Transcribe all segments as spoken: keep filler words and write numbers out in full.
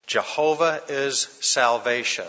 Jehovah is salvation.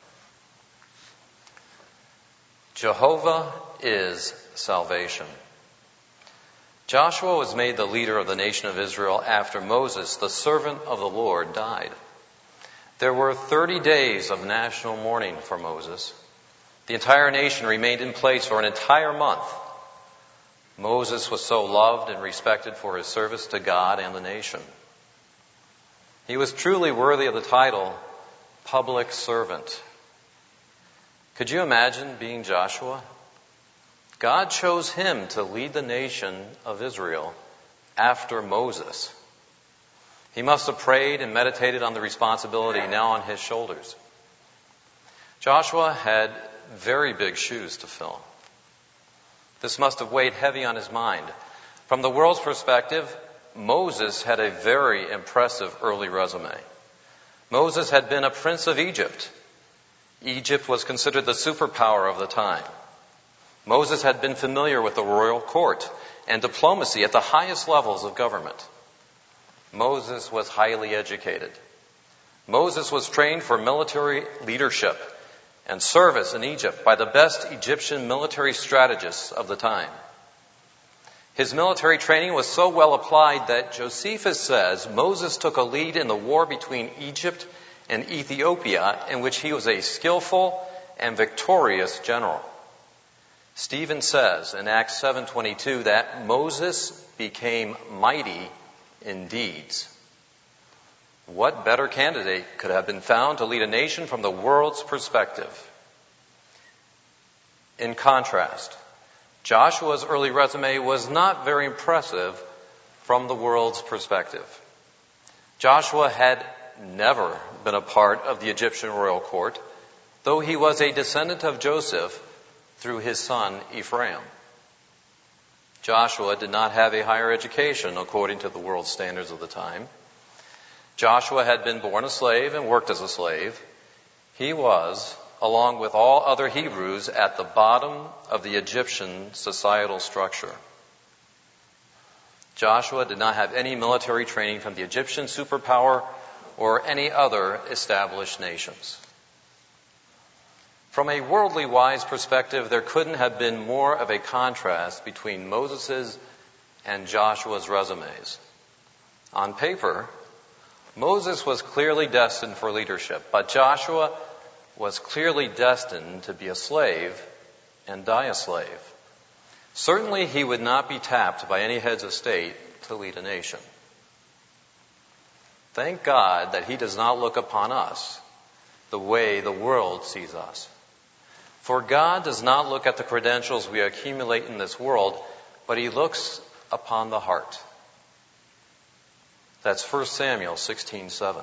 Jehovah is salvation. Joshua was made the leader of the nation of Israel after Moses, the servant of the Lord, died. There were thirty days of national mourning for Moses. The entire nation remained in place for an entire month. Moses was so loved and respected for his service to God and the nation. He was truly worthy of the title public servant. Could you imagine being Joshua? God chose him to lead the nation of Israel after Moses. He must have prayed and meditated on the responsibility now on his shoulders. Joshua had very big shoes to fill. This must have weighed heavy on his mind. From the world's perspective, Moses had a very impressive early resume. Moses had been a prince of Egypt. Egypt was considered the superpower of the time. Moses had been familiar with the royal court and diplomacy at the highest levels of government. Moses was highly educated. Moses was trained for military leadership and service in Egypt by the best Egyptian military strategists of the time. His military training was so well applied that Josephus says Moses took a lead in the war between Egypt and Ethiopia, in which he was a skillful and victorious general. Stephen says in Acts seven twenty-two that Moses became mighty in deeds. What better candidate could have been found to lead a nation from the world's perspective? In contrast, Joshua's early resume was not very impressive from the world's perspective. Joshua had never been a part of the Egyptian royal court, though he was a descendant of Joseph through his son Ephraim. Joshua did not have a higher education according to the world standards of the time. Joshua had been born a slave and worked as a slave. He was, along with all other Hebrews, at the bottom of the Egyptian societal structure. Joshua did not have any military training from the Egyptian superpower or any other established nations. From a worldly wise perspective, there couldn't have been more of a contrast between Moses's and Joshua's resumes. On paper, Moses was clearly destined for leadership, but Joshua was clearly destined to be a slave and die a slave. Certainly he would not be tapped by any heads of state to lead a nation. Thank God that he does not look upon us the way the world sees us. For God does not look at the credentials we accumulate in this world, but he looks upon the heart. That's First Samuel sixteen seven.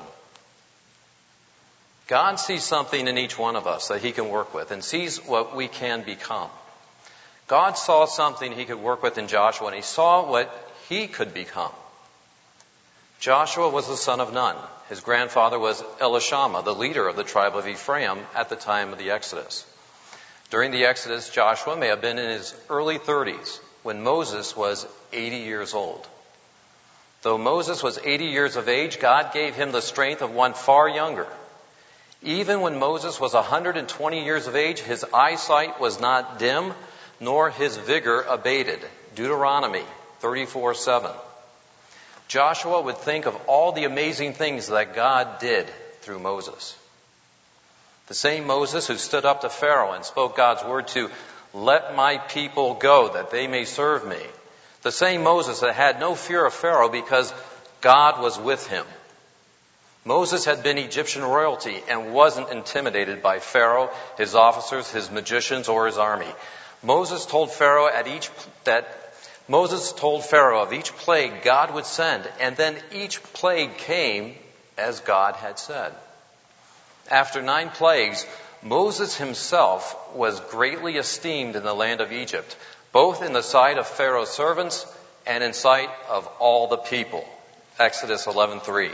God sees something in each one of us that he can work with and sees what we can become. God saw something he could work with in Joshua, and he saw what he could become. Joshua was the son of Nun. His grandfather was Elishama, the leader of the tribe of Ephraim at the time of the Exodus. During the Exodus, Joshua may have been in his early thirties when Moses was eighty years old. Though Moses was eighty years of age, God gave him the strength of one far younger. Even when Moses was one hundred twenty years of age, his eyesight was not dim, nor his vigor abated. Deuteronomy thirty-four seven. Joshua would think of all the amazing things that God did through Moses. The same Moses who stood up to Pharaoh and spoke God's word to let my people go that they may serve me. The same Moses that had no fear of Pharaoh because God was with him. Moses had been Egyptian royalty and wasn't intimidated by Pharaoh, his officers, his magicians, or his army. Moses told Pharaoh at each that Moses told Pharaoh of each plague God would send, and then each plague came as God had said. After nine plagues, Moses himself was greatly esteemed in the land of Egypt, both in the sight of Pharaoh's servants and in sight of all the people. Exodus eleven three.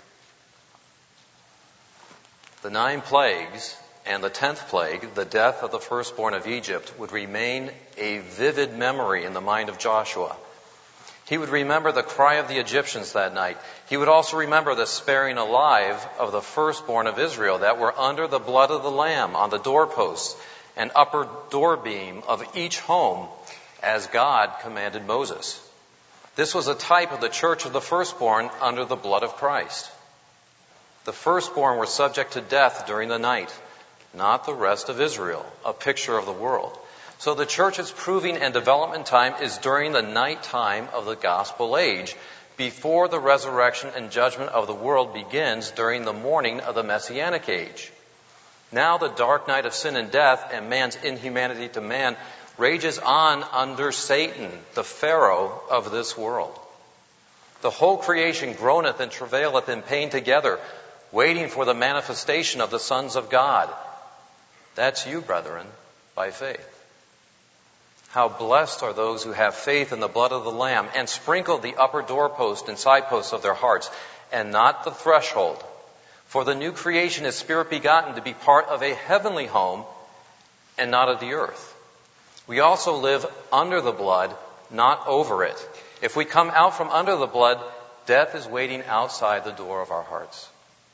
The nine plagues and the tenth plague, the death of the firstborn of Egypt, would remain a vivid memory in the mind of Joshua. He would remember the cry of the Egyptians that night. He would also remember the sparing alive of the firstborn of Israel that were under the blood of the Lamb on the doorposts and upper door beam of each home, as God commanded Moses. This was a type of the church of the firstborn under the blood of Christ. The firstborn were subject to death during the night, not the rest of Israel, a picture of the world. So the church's proving and development time is during the night time of the gospel age, before the resurrection and judgment of the world begins during the morning of the messianic age. Now the dark night of sin and death and man's inhumanity to man rages on under Satan, the Pharaoh of this world. The whole creation groaneth and travaileth in pain together, waiting for the manifestation of the sons of God. That's you, brethren, by faith. How blessed are those who have faith in the blood of the Lamb and sprinkle the upper doorpost and side posts of their hearts, and not the threshold. For the new creation is spirit begotten to be part of a heavenly home and not of the earth. We also live under the blood, not over it. If we come out from under the blood, death is waiting outside the door of our hearts.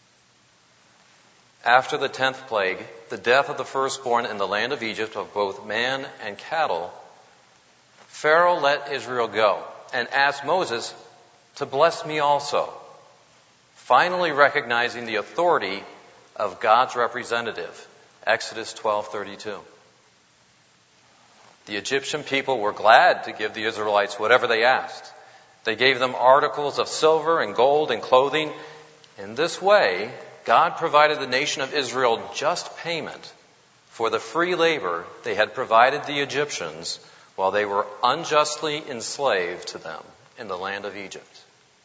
After the tenth plague, the death of the firstborn in the land of Egypt of both man and cattle, Pharaoh let Israel go and asked Moses to bless me also, finally recognizing the authority of God's representative. Exodus twelve thirty-two. The Egyptian people were glad to give the Israelites whatever they asked. They gave them articles of silver and gold and clothing. In this way, God provided the nation of Israel just payment for the free labor they had provided the Egyptians while they were unjustly enslaved to them in the land of Egypt.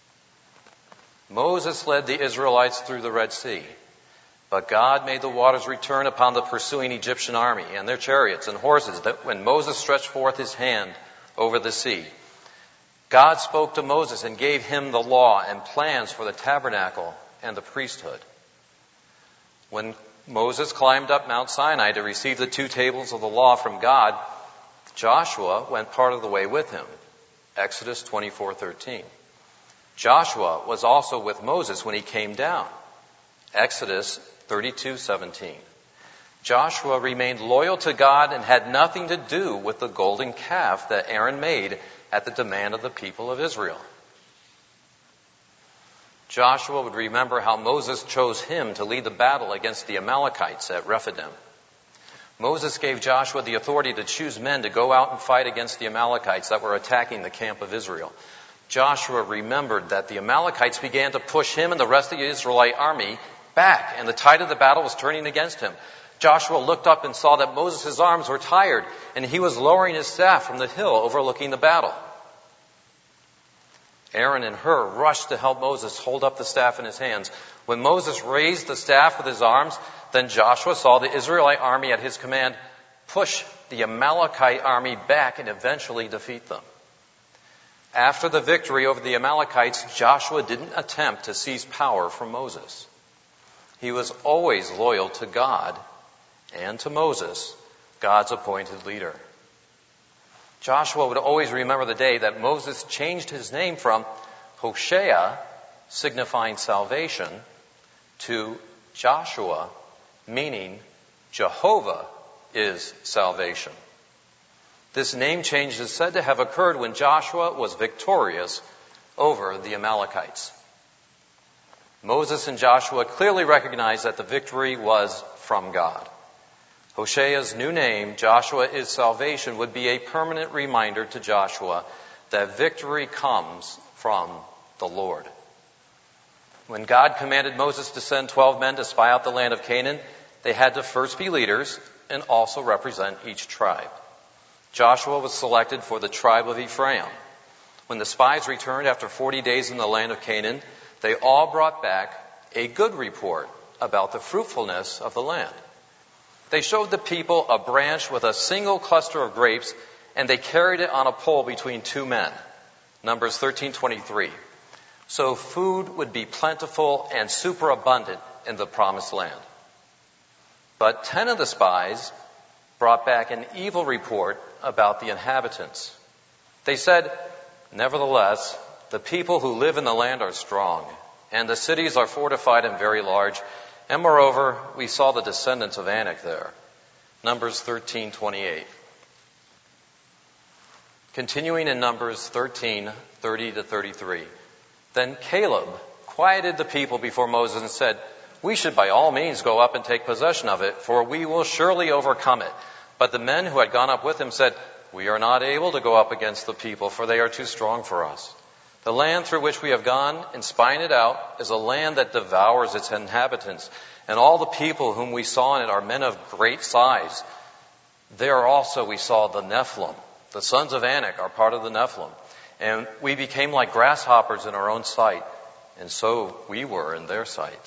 Moses led the Israelites through the Red Sea, but God made the waters return upon the pursuing Egyptian army and their chariots and horses that when Moses stretched forth his hand over the sea. God spoke to Moses and gave him the law and plans for the tabernacle and the priesthood. When Moses climbed up Mount Sinai to receive the two tables of the law from God, Joshua went part of the way with him. Exodus twenty-four thirteen. Joshua was also with Moses when he came down. Exodus thirty-two seventeen. Joshua remained loyal to God and had nothing to do with the golden calf that Aaron made at the demand of the people of Israel. Joshua would remember how Moses chose him to lead the battle against the Amalekites at Rephidim. Moses gave Joshua the authority to choose men to go out and fight against the Amalekites that were attacking the camp of Israel. Joshua remembered that the Amalekites began to push him and the rest of the Israelite army back, and the tide of the battle was turning against him. Joshua looked up and saw that Moses' arms were tired, and he was lowering his staff from the hill overlooking the battle. Aaron and Hur rushed to help Moses hold up the staff in his hands. When Moses raised the staff with his arms, then Joshua saw the Israelite army at his command push the Amalekite army back and eventually defeat them. After the victory over the Amalekites, Joshua didn't attempt to seize power from Moses. He was always loyal to God and to Moses, God's appointed leader. Joshua would always remember the day that Moses changed his name from Hoshea, signifying salvation, to Joshua, meaning Jehovah is salvation. This name change is said to have occurred when Joshua was victorious over the Amalekites. Moses and Joshua clearly recognized that the victory was from God. Hoshea's new name, Joshua is salvation, would be a permanent reminder to Joshua that victory comes from the Lord. When God commanded Moses to send twelve men to spy out the land of Canaan, they had to first be leaders and also represent each tribe. Joshua was selected for the tribe of Ephraim. When the spies returned after forty days in the land of Canaan, they all brought back a good report about the fruitfulness of the land. They showed the people a branch with a single cluster of grapes, and they carried it on a pole between two men. Numbers thirteen twenty-three. So food would be plentiful and superabundant in the promised land. But ten of the spies brought back an evil report about the inhabitants. They said, Nevertheless, the people who live in the land are strong, and the cities are fortified and very large. And moreover, we saw the descendants of Anak there. Numbers thirteen twenty-eight. Continuing in Numbers thirteen thirty to thirty-three. Then Caleb quieted the people before Moses and said, "We should by all means go up and take possession of it, for we will surely overcome it." But the men who had gone up with him said, "We are not able to go up against the people, for they are too strong for us. The land through which we have gone and spying it out is a land that devours its inhabitants, and all the people whom we saw in it are men of great size. There also we saw the Nephilim. The sons of Anak are part of the Nephilim, and we became like grasshoppers in our own sight, and so we were in their sight."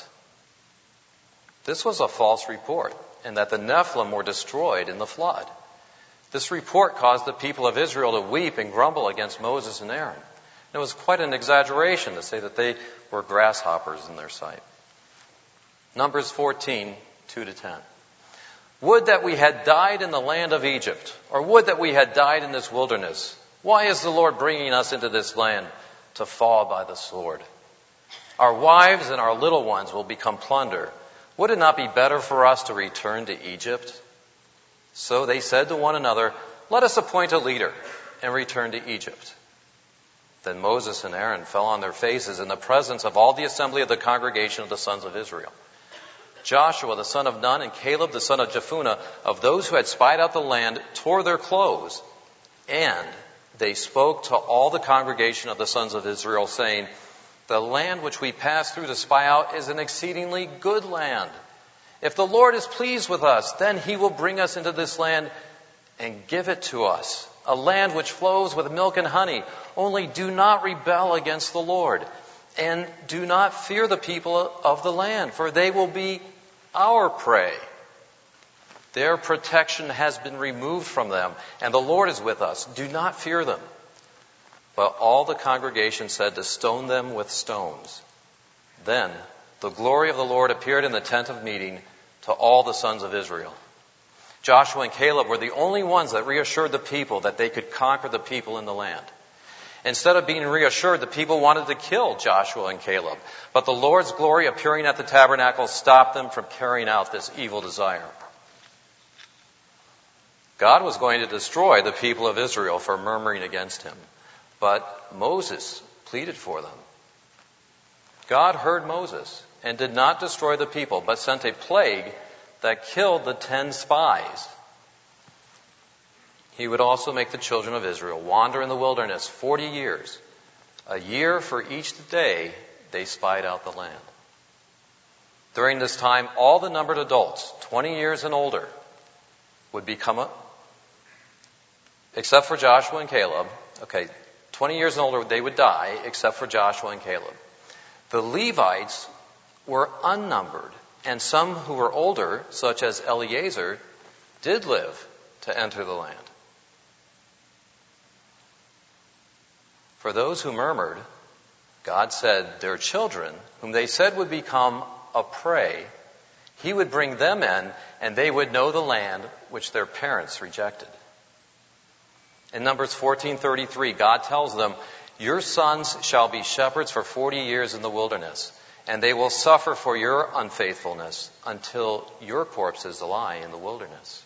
This was a false report, and that the Nephilim were destroyed in the flood. This report caused the people of Israel to weep and grumble against Moses and Aaron. It was quite an exaggeration to say that they were grasshoppers in their sight. Numbers fourteen, two to ten. "Would that we had died in the land of Egypt, or would that we had died in this wilderness. Why is the Lord bringing us into this land to fall by the sword? Our wives and our little ones will become plunder. Would it not be better for us to return to Egypt?" So they said to one another, "Let us appoint a leader and return to Egypt." Then Moses and Aaron fell on their faces in the presence of all the assembly of the congregation of the sons of Israel. Joshua the son of Nun and Caleb the son of Jephunneh, of those who had spied out the land, tore their clothes, and they spoke to all the congregation of the sons of Israel, saying, "The land which we passed through to spy out is an exceedingly good land. If the Lord is pleased with us, then he will bring us into this land and give it to us, a land which flows with milk and honey. Only do not rebel against the Lord, and do not fear the people of the land, for they will be our prey. Their protection has been removed from them, and the Lord is with us. Do not fear them." But all the congregation said to stone them with stones. Then the glory of the Lord appeared in the tent of meeting to all the sons of Israel. Joshua and Caleb were the only ones that reassured the people that they could conquer the people in the land. Instead of being reassured, the people wanted to kill Joshua and Caleb. But the Lord's glory appearing at the tabernacle stopped them from carrying out this evil desire. God was going to destroy the people of Israel for murmuring against him. But Moses pleaded for them. God heard Moses and did not destroy the people, but sent a plague that killed the ten spies. He would also make the children of Israel wander in the wilderness forty years, a year for each day they spied out the land. During this time, all the numbered adults, twenty years and older, would become a, except for Joshua and Caleb, okay, twenty years and older, they would die, except for Joshua and Caleb. The Levites were unnumbered, and some who were older, such as Eleazar, did live to enter the land. For those who murmured, God said their children, whom they said would become a prey, he would bring them in, and they would know the land which their parents rejected. In Numbers fourteen thirty-three, God tells them, "Your sons shall be shepherds for forty years in the wilderness, and they will suffer for your unfaithfulness until your corpses lie in the wilderness."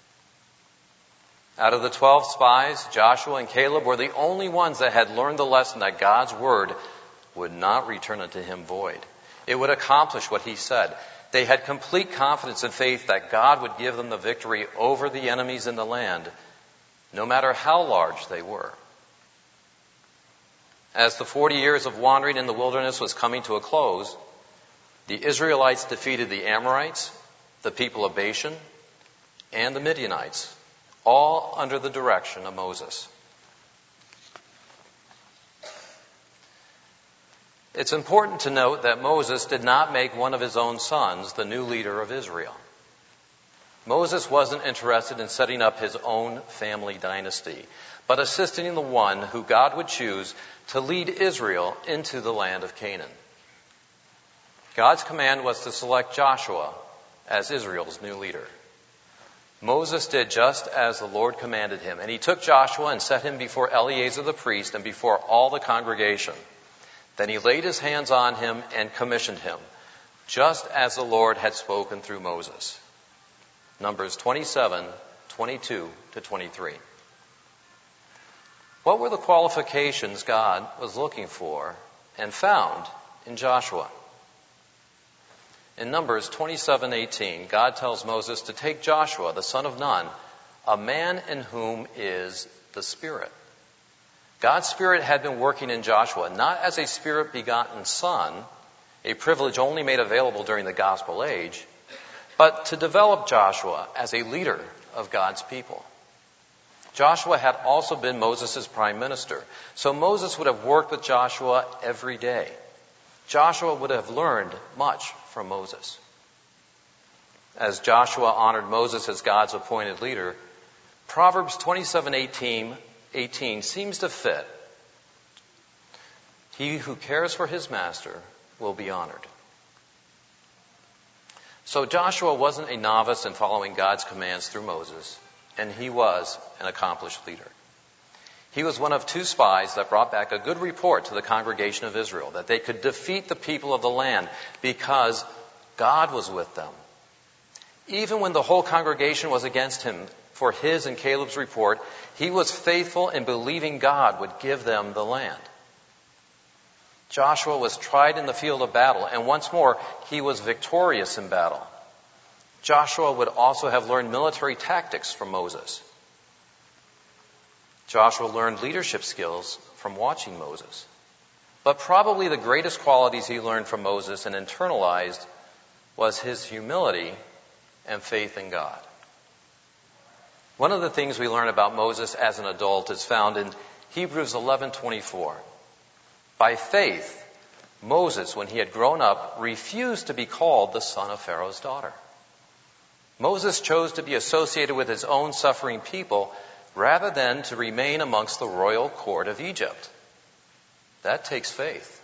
Out of the twelve spies, Joshua and Caleb were the only ones that had learned the lesson that God's word would not return unto him void. It would accomplish what he said. They had complete confidence and faith that God would give them the victory over the enemies in the land, no matter how large they were. As the forty years of wandering in the wilderness was coming to a close, the Israelites defeated the Amorites, the people of Bashan, and the Midianites, all under the direction of Moses. It's important to note that Moses did not make one of his own sons the new leader of Israel. Moses wasn't interested in setting up his own family dynasty, but assisting the one who God would choose to lead Israel into the land of Canaan. God's command was to select Joshua as Israel's new leader. Moses did just as the Lord commanded him, and he took Joshua and set him before Eleazar the priest and before all the congregation. Then he laid his hands on him and commissioned him, just as the Lord had spoken through Moses. Numbers twenty-seven, twenty-two to twenty-three. What were the qualifications God was looking for and found in Joshua? In Numbers twenty-seven eighteen, God tells Moses to take Joshua, the son of Nun, a man in whom is the Spirit. God's Spirit had been working in Joshua, not as a Spirit-begotten son, a privilege only made available during the gospel age, but to develop Joshua as a leader of God's people. Joshua had also been Moses' prime minister, so Moses would have worked with Joshua every day. Joshua would have learned much from Moses. As Joshua honored Moses as God's appointed leader, Proverbs twenty-seven eighteen, eighteen seems to fit. He who cares for his master will be honored. So Joshua wasn't a novice in following God's commands through Moses, and he was an accomplished leader. He was one of two spies that brought back a good report to the congregation of Israel, that they could defeat the people of the land because God was with them. Even when the whole congregation was against him for his and Caleb's report, he was faithful in believing God would give them the land. Joshua was tried in the field of battle, and once more, he was victorious in battle. Joshua would also have learned military tactics from Moses. Joshua learned leadership skills from watching Moses. But probably the greatest qualities he learned from Moses and internalized was his humility and faith in God. One of the things we learn about Moses as an adult is found in Hebrews eleven twenty-four. By faith, Moses, when he had grown up, refused to be called the son of Pharaoh's daughter. Moses chose to be associated with his own suffering people rather than to remain amongst the royal court of Egypt. That takes faith.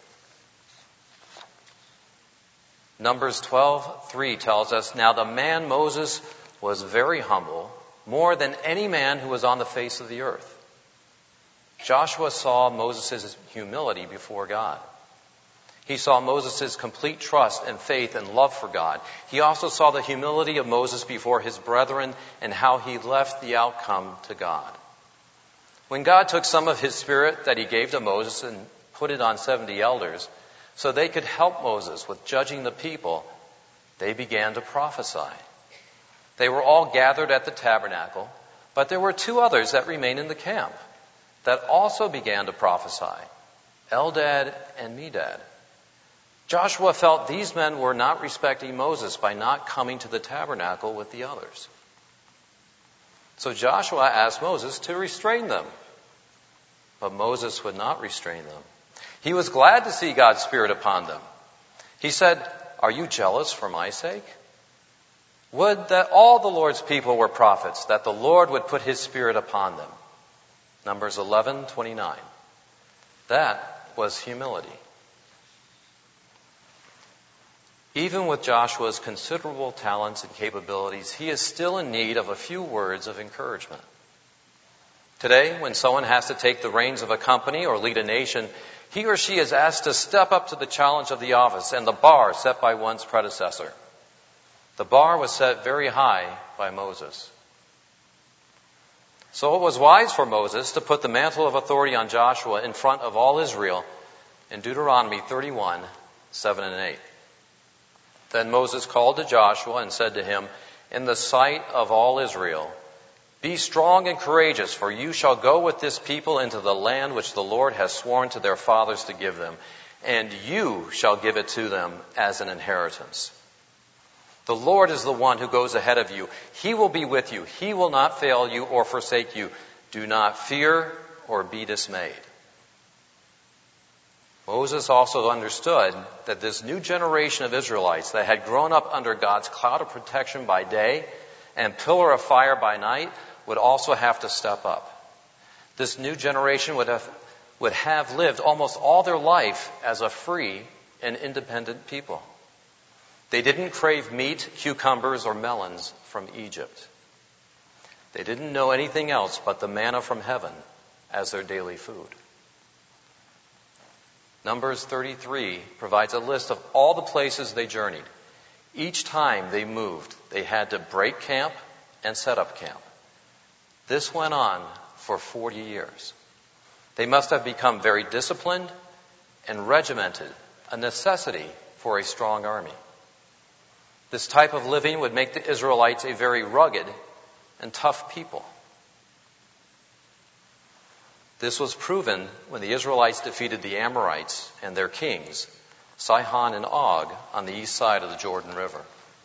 Numbers twelve three tells us, "Now the man Moses was very humble, more than any man who was on the face of the earth." Joshua saw Moses' humility before God. He saw Moses' complete trust and faith and love for God. He also saw the humility of Moses before his brethren and how he left the outcome to God. When God took some of his spirit that he gave to Moses and put it on seventy elders so they could help Moses with judging the people, they began to prophesy. They were all gathered at the tabernacle, but there were two others that remained in the camp that also began to prophesy, Eldad and Medad. Joshua felt these men were not respecting Moses by not coming to the tabernacle with the others. So Joshua asked Moses to restrain them. But Moses would not restrain them. He was glad to see God's Spirit upon them. He said, "Are you jealous for my sake? Would that all the Lord's people were prophets, that the Lord would put his Spirit upon them." Numbers eleven twenty-nine. That was humility. Even with Joshua's considerable talents and capabilities, he is still in need of a few words of encouragement. Today, when someone has to take the reins of a company or lead a nation, he or she is asked to step up to the challenge of the office and the bar set by one's predecessor. The bar was set very high by Moses. So it was wise for Moses to put the mantle of authority on Joshua in front of all Israel in Deuteronomy thirty-one, seven and eight. Then Moses called to Joshua and said to him, "In the sight of all Israel, be strong and courageous, for you shall go with this people into the land which the Lord has sworn to their fathers to give them, and you shall give it to them as an inheritance. The Lord is the one who goes ahead of you. He will be with you. He will not fail you or forsake you. Do not fear or be dismayed." Moses also understood that this new generation of Israelites that had grown up under God's cloud of protection by day and pillar of fire by night would also have to step up. This new generation would have, would have lived almost all their life as a free and independent people. They didn't crave meat, cucumbers, or melons from Egypt. They didn't know anything else but the manna from heaven as their daily food. Numbers thirty-three provides a list of all the places they journeyed. Each time they moved, they had to break camp and set up camp. This went on for forty years. They must have become very disciplined and regimented, a necessity for a strong army. This type of living would make the Israelites a very rugged and tough people. This was proven when the Israelites defeated the Amorites and their kings, Sihon and Og, on the east side of the Jordan River.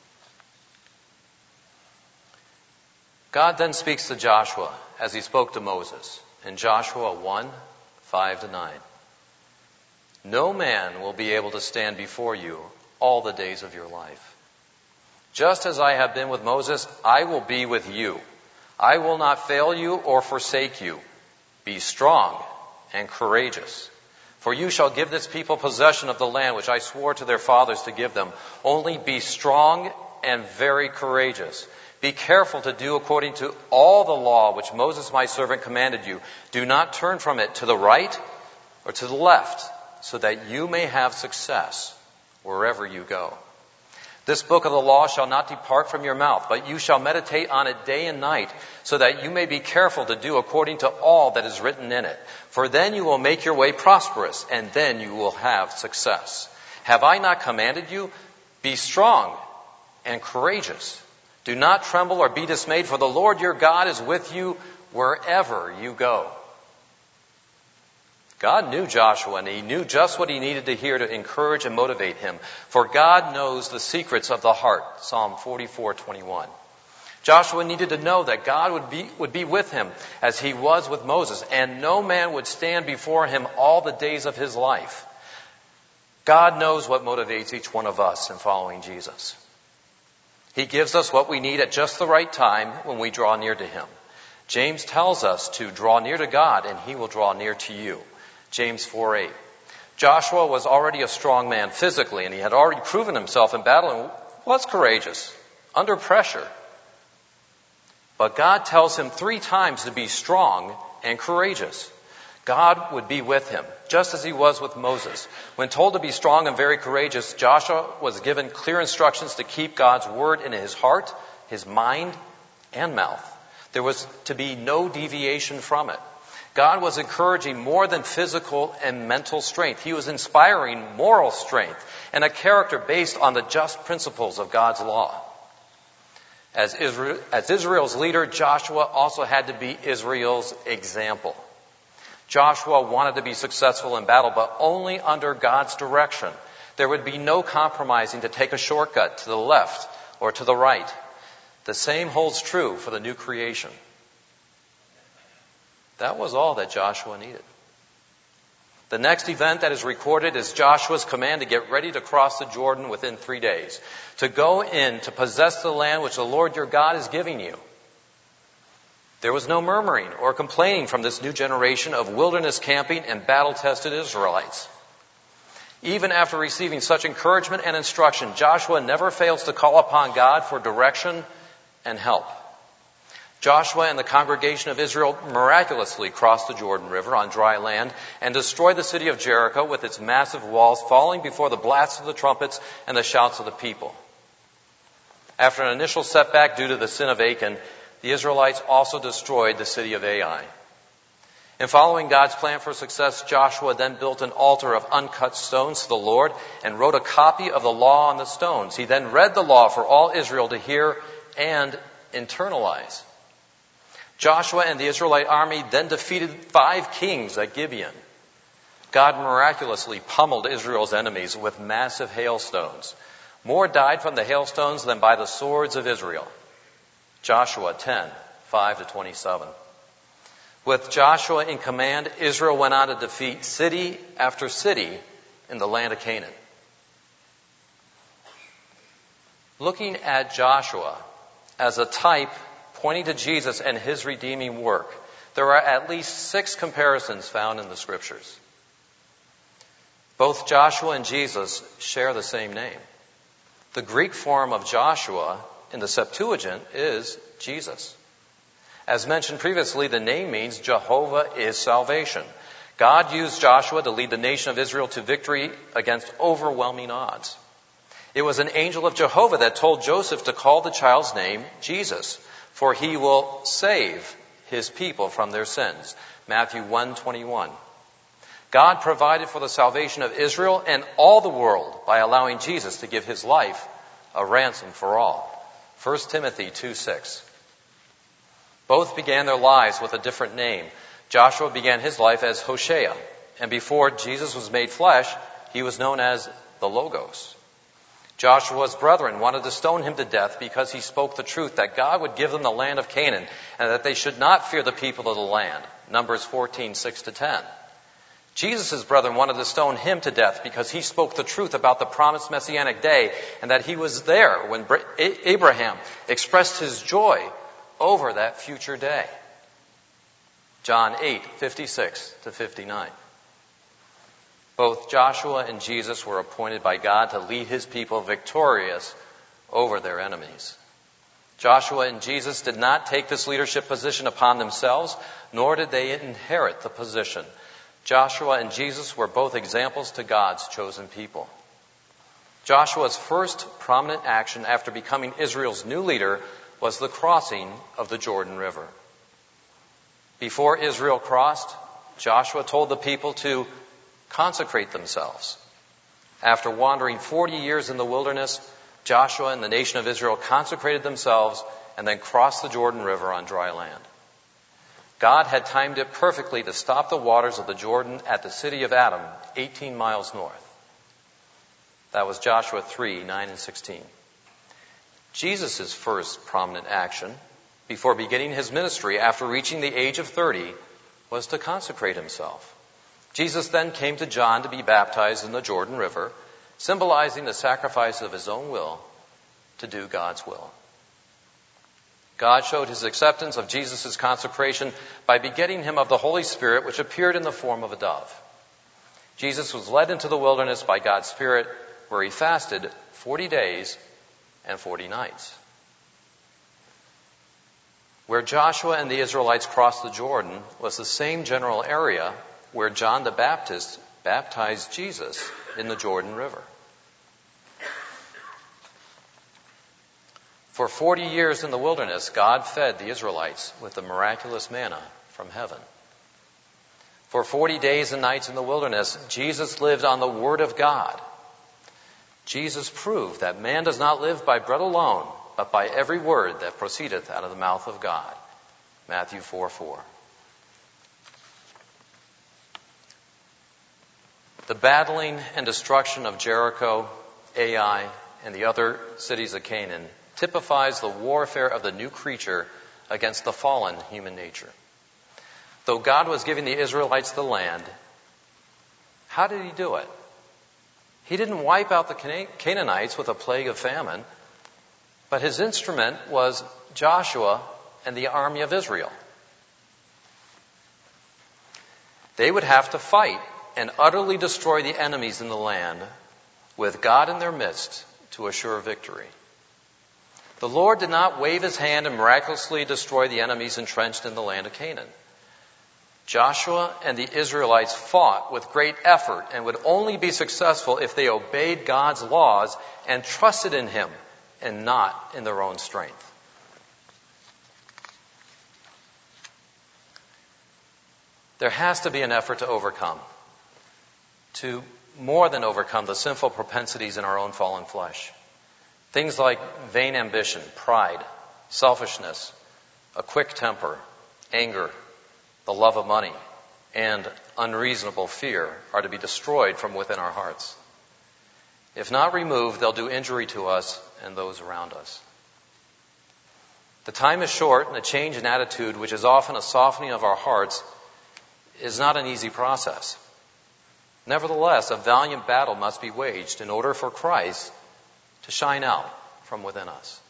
God then speaks to Joshua as he spoke to Moses in Joshua one, five to nine. No man will be able to stand before you all the days of your life. Just as I have been with Moses, I will be with you. I will not fail you or forsake you. Be strong and courageous, for you shall give this people possession of the land which I swore to their fathers to give them. Only be strong and very courageous. Be careful to do according to all the law which Moses my servant commanded you. Do not turn from it to the right or to the left, so that you may have success wherever you go. This book of the law shall not depart from your mouth, but you shall meditate on it day and night, so that you may be careful to do according to all that is written in it. For then you will make your way prosperous, and then you will have success. Have I not commanded you? Be strong and courageous. Do not tremble or be dismayed, for the Lord your God is with you wherever you go. God knew Joshua, and he knew just what he needed to hear to encourage and motivate him. For God knows the secrets of the heart, Psalm forty-four twenty-one. Joshua needed to know that God would be, would be with him as he was with Moses, and no man would stand before him all the days of his life. God knows what motivates each one of us in following Jesus. He gives us what we need at just the right time when we draw near to him. James tells us to draw near to God, and he will draw near to you. James four eight. Joshua was already a strong man physically, and he had already proven himself in battle and was courageous under pressure. But God tells him three times to be strong and courageous. God would be with him, just as he was with Moses. When told to be strong and very courageous, Joshua was given clear instructions to keep God's word in his heart, his mind, and mouth. There was to be no deviation from it. God was encouraging more than physical and mental strength. He was inspiring moral strength and a character based on the just principles of God's law. As Israel, as Israel's leader, Joshua also had to be Israel's example. Joshua wanted to be successful in battle, but only under God's direction. There would be no compromising to take a shortcut to the left or to the right. The same holds true for the new creation. That was all that Joshua needed. The next event that is recorded is Joshua's command to get ready to cross the Jordan within three days, to go in to possess the land which the Lord your God is giving you. There was no murmuring or complaining from this new generation of wilderness camping and battle-tested Israelites. Even after receiving such encouragement and instruction, Joshua never fails to call upon God for direction and help. Joshua and the congregation of Israel miraculously crossed the Jordan River on dry land and destroyed the city of Jericho with its massive walls falling before the blasts of the trumpets and the shouts of the people. After an initial setback due to the sin of Achan, the Israelites also destroyed the city of Ai. In following God's plan for success, Joshua then built an altar of uncut stones to the Lord and wrote a copy of the law on the stones. He then read the law for all Israel to hear and internalize. Joshua and the Israelite army then defeated five kings at Gibeon. God miraculously pummeled Israel's enemies with massive hailstones. More died from the hailstones than by the swords of Israel. Joshua ten, five to twenty-seven. With Joshua in command, Israel went on to defeat city after city in the land of Canaan. Looking at Joshua as a type pointing to Jesus and his redeeming work, there are at least six comparisons found in the Scriptures. Both Joshua and Jesus share the same name. The Greek form of Joshua in the Septuagint is Jesus. As mentioned previously, the name means Jehovah is salvation. God used Joshua to lead the nation of Israel to victory against overwhelming odds. It was an angel of Jehovah that told Joseph to call the child's name Jesus, for he will save his people from their sins. Matthew one twenty-one. God provided for the salvation of Israel and all the world by allowing Jesus to give his life a ransom for all. First Timothy two six. Both began their lives with a different name. Joshua began his life as Hoshea, and before Jesus was made flesh, he was known as the Logos. Joshua's brethren wanted to stone him to death because he spoke the truth that God would give them the land of Canaan and that they should not fear the people of the land. Numbers fourteen six to ten. Jesus' brethren wanted to stone him to death because he spoke the truth about the promised Messianic day and that he was there when Abraham expressed his joy over that future day. John eight fifty-six to fifty-nine. Both Joshua and Jesus were appointed by God to lead his people victorious over their enemies. Joshua and Jesus did not take this leadership position upon themselves, nor did they inherit the position. Joshua and Jesus were both examples to God's chosen people. Joshua's first prominent action after becoming Israel's new leader was the crossing of the Jordan River. Before Israel crossed, Joshua told the people to consecrate themselves. After wandering forty years in the wilderness, Joshua and the nation of Israel consecrated themselves and then crossed the Jordan River on dry land. God had timed it perfectly to stop the waters of the Jordan at the city of Adam, eighteen miles north. That was Joshua three, nine and sixteen. Jesus' first prominent action before beginning his ministry after reaching the age of thirty was to consecrate himself. Jesus then came to John to be baptized in the Jordan River, symbolizing the sacrifice of his own will to do God's will. God showed his acceptance of Jesus' consecration by begetting him of the Holy Spirit, which appeared in the form of a dove. Jesus was led into the wilderness by God's Spirit, where he fasted forty days and forty nights. Where Joshua and the Israelites crossed the Jordan was the same general area where John the Baptist baptized Jesus in the Jordan River. For forty years in the wilderness, God fed the Israelites with the miraculous manna from heaven. For forty days and nights in the wilderness, Jesus lived on the Word of God. Jesus proved that man does not live by bread alone, but by every word that proceedeth out of the mouth of God. Matthew four four. The battling and destruction of Jericho, Ai, and the other cities of Canaan typifies the warfare of the new creature against the fallen human nature. Though God was giving the Israelites the land, how did he do it? He didn't wipe out the Canaanites with a plague of famine, but his instrument was Joshua and the army of Israel. They would have to fight and utterly destroy the enemies in the land with God in their midst to assure victory. The Lord did not wave his hand and miraculously destroy the enemies entrenched in the land of Canaan. Joshua and the Israelites fought with great effort and would only be successful if they obeyed God's laws and trusted in him and not in their own strength. There has to be an effort to overcome, to more than overcome the sinful propensities in our own fallen flesh. Things like vain ambition, pride, selfishness, a quick temper, anger, the love of money, and unreasonable fear are to be destroyed from within our hearts. If not removed, they'll do injury to us and those around us. The time is short, and a change in attitude, which is often a softening of our hearts, is not an easy process. Nevertheless, a valiant battle must be waged in order for Christ to shine out from within us.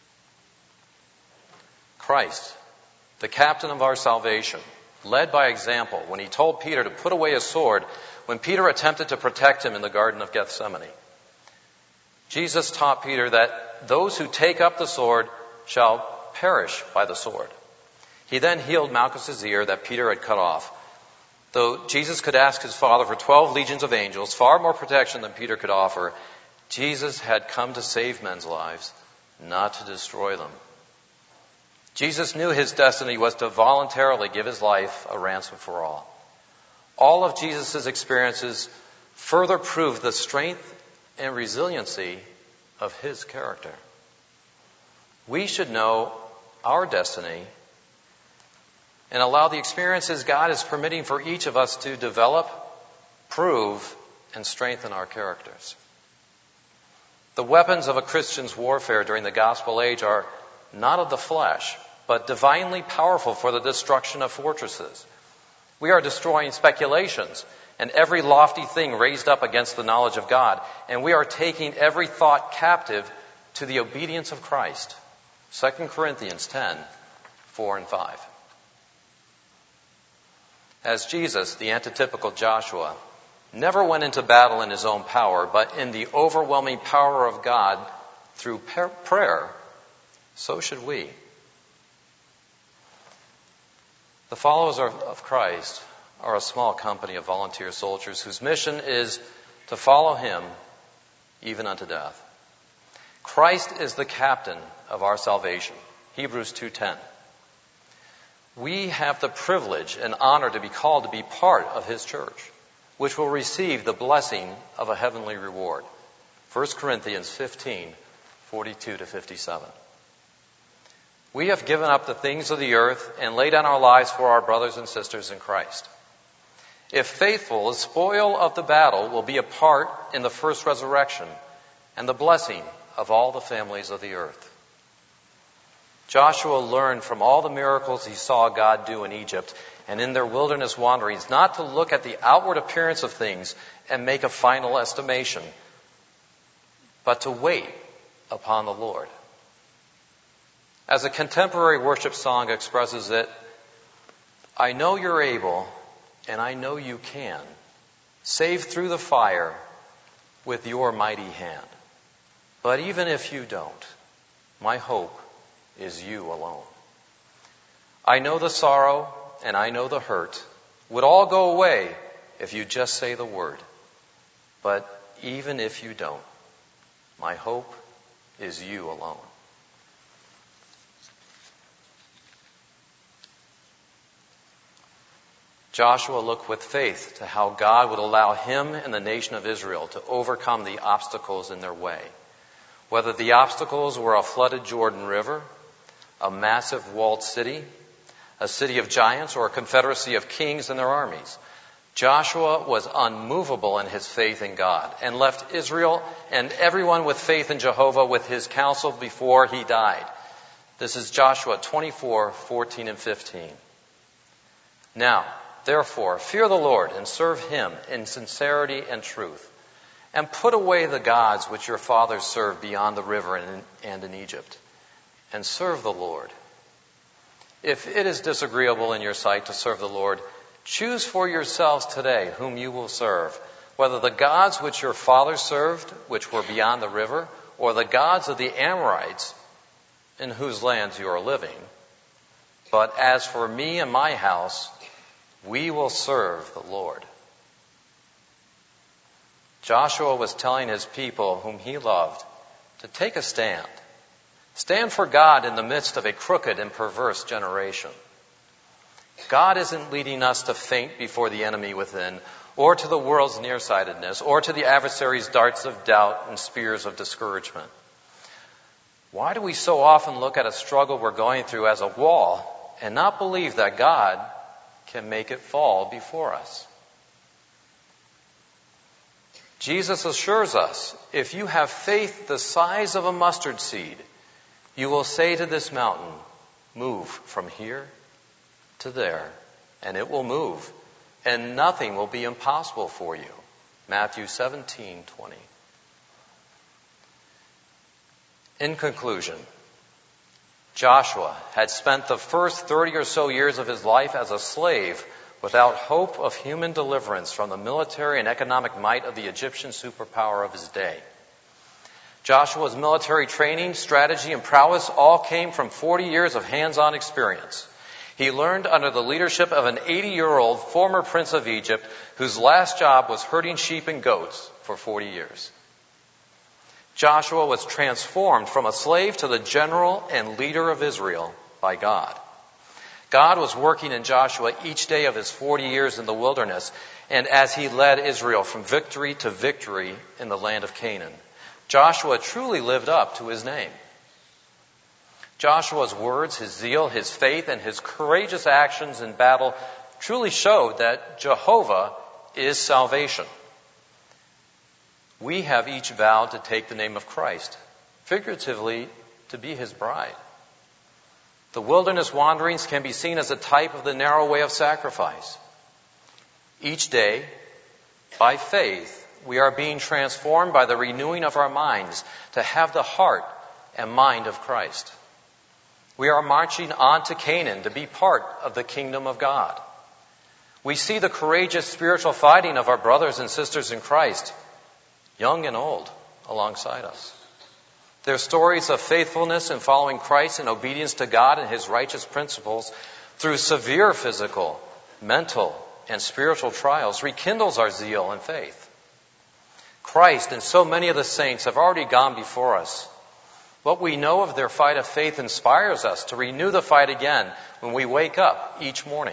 Christ, the captain of our salvation, led by example when he told Peter to put away his sword when Peter attempted to protect him in the Garden of Gethsemane. Jesus taught Peter that those who take up the sword shall perish by the sword. He then healed Malchus's ear that Peter had cut off. Though Jesus could ask his Father for twelve legions of angels, far more protection than Peter could offer, Jesus had come to save men's lives, not to destroy them. Jesus knew his destiny was to voluntarily give his life a ransom for all. All of Jesus' experiences further proved the strength and resiliency of his character. We should know our destiny and allow the experiences God is permitting for each of us to develop, prove, and strengthen our characters. The weapons of a Christian's warfare during the gospel age are not of the flesh, but divinely powerful for the destruction of fortresses. We are destroying speculations and every lofty thing raised up against the knowledge of God, and we are taking every thought captive to the obedience of Christ. Second Corinthians ten, four and five. As Jesus, the antitypical Joshua, never went into battle in his own power, but in the overwhelming power of God through prayer, so should we. The followers of Christ are a small company of volunteer soldiers whose mission is to follow him even unto death. Christ is the captain of our salvation. Hebrews two ten. We have the privilege and honor to be called to be part of his church, which will receive the blessing of a heavenly reward. First Corinthians fifteen, forty-two to fifty-seven. We have given up the things of the earth and laid down our lives for our brothers and sisters in Christ. If faithful, the spoil of the battle will be a part in the first resurrection and the blessing of all the families of the earth. Joshua learned from all the miracles he saw God do in Egypt and in their wilderness wanderings not to look at the outward appearance of things and make a final estimation, but to wait upon the Lord. As a contemporary worship song expresses it, I know you're able, and I know you can, save through the fire with your mighty hand. But even if you don't, my hope is you alone. I know the sorrow and I know the hurt would all go away if you just say the word. But even if you don't, my hope is you alone. Joshua looked with faith to how God would allow him and the nation of Israel to overcome the obstacles in their way. Whether the obstacles were a flooded Jordan River, a massive walled city, a city of giants, or a confederacy of kings and their armies, Joshua was unmovable in his faith in God and left Israel and everyone with faith in Jehovah with his counsel before he died. This is Joshua twenty-four, fourteen and fifteen. Now, therefore, fear the Lord and serve him in sincerity and truth, and put away the gods which your fathers served beyond the river and in, and in Egypt, and serve the Lord. If it is disagreeable in your sight to serve the Lord, choose for yourselves today whom you will serve, whether the gods which your fathers served, which were beyond the river, or the gods of the Amorites in whose lands you are living. But as for me and my house, we will serve the Lord. Joshua was telling his people whom he loved to take a stand. Stand for God in the midst of a crooked and perverse generation. God isn't leading us to faint before the enemy within, or to the world's nearsightedness, or to the adversary's darts of doubt and spears of discouragement. Why do we so often look at a struggle we're going through as a wall and not believe that God can make it fall before us? Jesus assures us, if you have faith the size of a mustard seed, you will say to this mountain, move from here to there, and it will move, and nothing will be impossible for you. Matthew seventeen twenty. In conclusion, Joshua had spent the first thirty or so years of his life as a slave without hope of human deliverance from the military and economic might of the Egyptian superpower of his day. Joshua's military training, strategy, and prowess all came from forty years of hands-on experience. He learned under the leadership of an eighty-year-old former prince of Egypt whose last job was herding sheep and goats for forty years. Joshua was transformed from a slave to the general and leader of Israel by God. God was working in Joshua each day of his forty years in the wilderness, and as he led Israel from victory to victory in the land of Canaan, Joshua truly lived up to his name. Joshua's words, his zeal, his faith, and his courageous actions in battle truly showed that Jehovah is salvation. We have each vowed to take the name of Christ, figuratively to be his bride. The wilderness wanderings can be seen as a type of the narrow way of sacrifice. Each day, by faith, we are being transformed by the renewing of our minds to have the heart and mind of Christ. We are marching on to Canaan to be part of the kingdom of God. We see the courageous spiritual fighting of our brothers and sisters in Christ, young and old, alongside us. Their stories of faithfulness in following Christ and obedience to God and his righteous principles through severe physical, mental, and spiritual trials rekindles our zeal and faith. Christ and so many of the saints have already gone before us. What we know of their fight of faith inspires us to renew the fight again when we wake up each morning.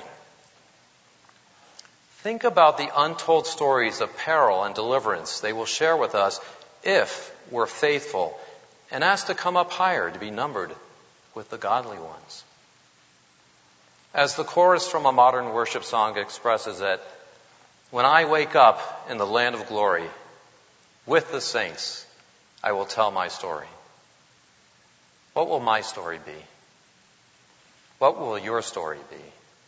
Think about the untold stories of peril and deliverance they will share with us if we're faithful and asked to come up higher to be numbered with the godly ones. As the chorus from a modern worship song expresses it, when I wake up in the land of glory, with the saints, I will tell my story. What will my story be? What will your story be?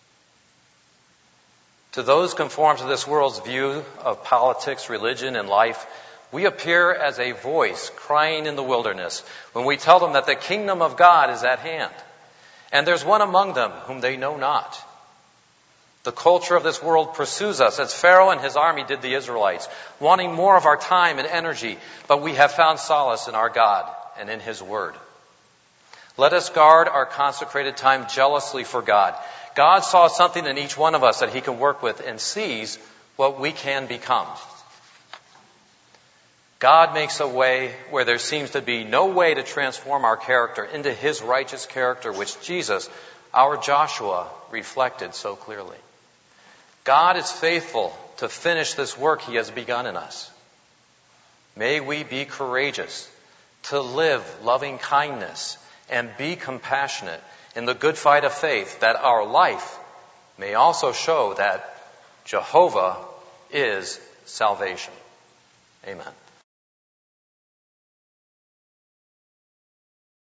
To those conformed to this world's view of politics, religion, and life, we appear as a voice crying in the wilderness when we tell them that the kingdom of God is at hand, and there's one among them whom they know not. The culture of this world pursues us as Pharaoh and his army did the Israelites, wanting more of our time and energy, but we have found solace in our God and in his word. Let us guard our consecrated time jealously for God. God saw something in each one of us that he can work with and sees what we can become. God makes a way where there seems to be no way to transform our character into his righteous character, which Jesus, our Joshua, reflected so clearly. God is faithful to finish this work he has begun in us. May we be courageous to live loving kindness and be compassionate in the good fight of faith, that our life may also show that Jehovah is salvation. Amen.